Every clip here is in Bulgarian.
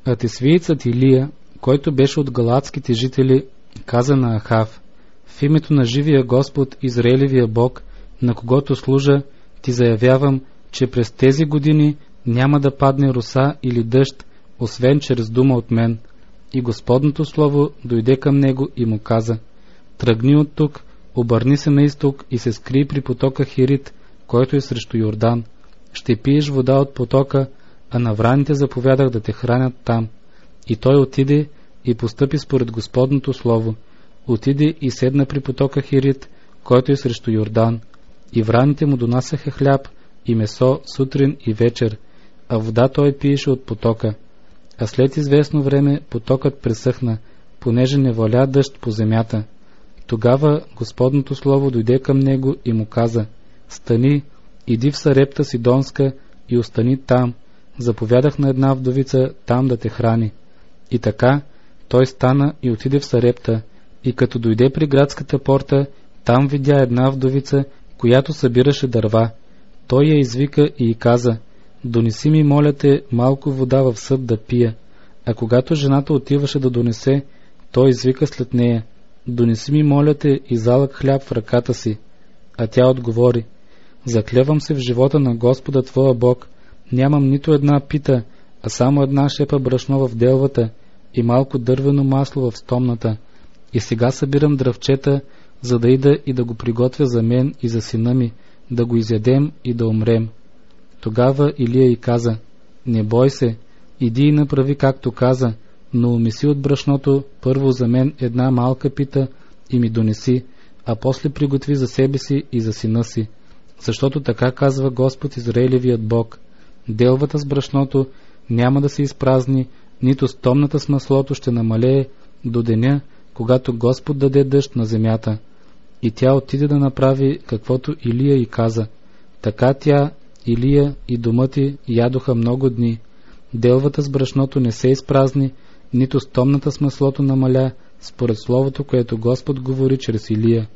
А тесвиецът Илия, който беше от галатските жители, каза на Ахав: в името на живия Господ, Израилевия Бог, на когото служа, ти заявявам, че през тези години няма да падне роса или дъжд, освен чрез дума от мен. И Господното слово дойде към него и му каза: тръгни от тук, обърни се на изток и се скри при потока Хирит, който е срещу Йордан. Ще пиеш вода от потока, а на враните заповядах да те хранят там. И той отиде и постъпи според Господното слово. Отиде и седна при потока Хирит, който е срещу Йордан. И враните му донасяха хляб и месо сутрин и вечер, а вода той пиеше от потока. А след известно време потокът пресъхна, понеже не валя дъжд по земята. Тогава Господното слово дойде към него и му каза: стани, иди в Сарепта Сидонска и остани там. Заповядах на една вдовица там да те храни. И така той стана и отиде в Сарепта, и като дойде при градската порта, там видя една вдовица, която събираше дърва. Той я извика и каза: донеси ми, моля те, малко вода в съд да пия. А когато жената отиваше да донесе, той извика след нея: донеси ми, моля те, и залък хляб в ръката си. А тя отговори: заклевам се в живота на Господа твоя Бог, нямам нито една пита, а само една шепа брашно в делвата и малко дървено масло в стомната. И сега събирам дръвчета, за да ида и да го приготвя за мен и за сина ми, да го изядем и да умрем. Тогава Илия й каза: не бой се, иди и направи както каза, но умеси от брашното първо за мен една малка пита и ми донеси, а после приготви за себе си и за сина си. Защото така казва Господ Израилевият Бог: делвата с брашното няма да се изпразни, нито стомната с маслото ще намалее до деня, когато Господ даде дъжд на земята. И тя отиде да направи каквото Илия й каза. Така тя, Илия и домът й ядоха много дни. Делвата с брашното не се изпразни, нито стомната с маслото намаля, според словото, което Господ говори чрез Илия.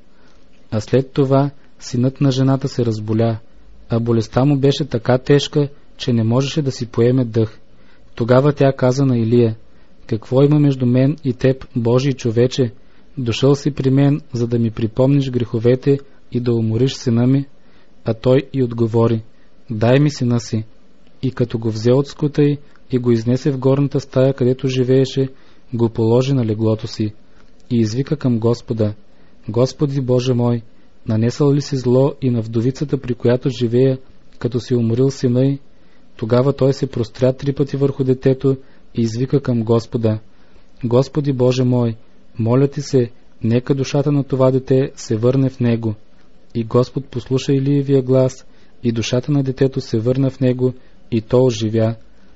А след това синът на жената се разболя, а болестта му беше така тежка, че не можеше да си поеме дъх. Тогава тя каза на Илия: какво има между мен и теб, Божий човече? Дошъл си при мен, за да ми припомниш греховете и да умориш сина ми? А той й отговори: дай ми сина си. И като го взе от скута й и го изнесе в горната стая, където живееше, го положи на леглото си и извика към Господа: Господи Боже мой, нанесъл ли си зло и на вдовицата, при която живея, като си уморил сина й? Тогава той се простря 3 пъти върху детето и извика към Господа: Господи Боже мой, моля ти се, нека душата на това дете се върне в него. И Господ послуша Илиевия глас, и душата на детето се върна в него, и то оживя.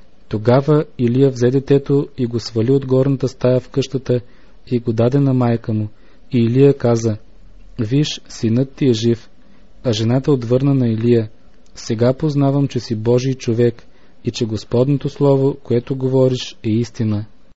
Тогава Илия взе детето и го свали от горната стая в къщата и го даде на майка му. И Илия каза: виж, синът ти е жив. А жената отвърна на Илия: сега познавам, че си Божий човек и че Господното слово, което говориш, е истина.